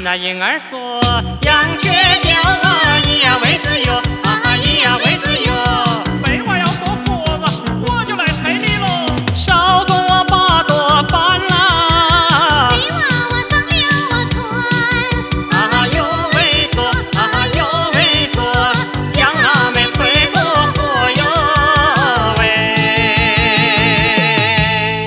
那婴儿说，羊雀叫啊，咿呀为自由，啊咿呀为自由。 废话呀！